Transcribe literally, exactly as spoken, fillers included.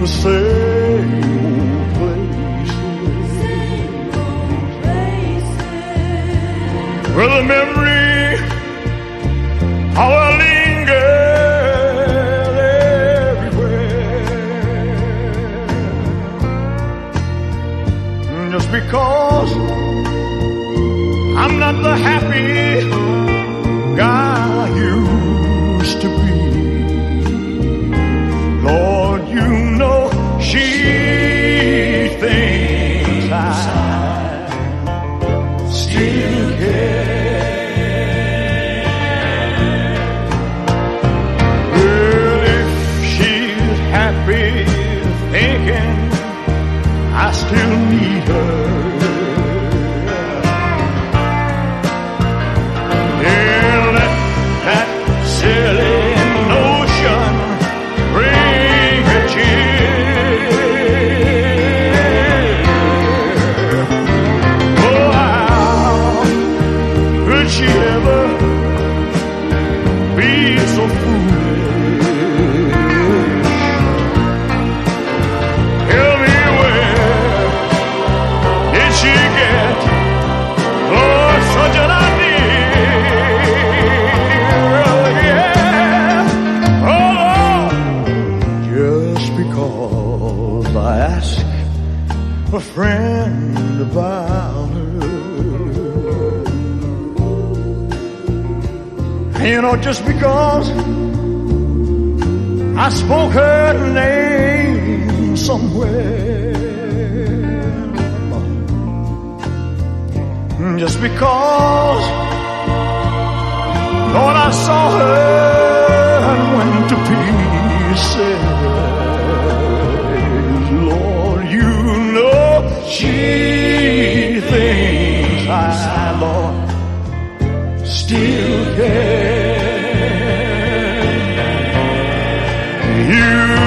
the same old places, same old places, where the memory how I lingered everywhere. Just because I'm not the happy guy I used to be, Lord, you know she thinks I still care. Well, if she's happy thinking I still need her, a friend about her. You know, just because I spoke her name somewhere, just because, Lord, I saw her and went to pieces, Lord, you know she thinks I, Lord, still care. You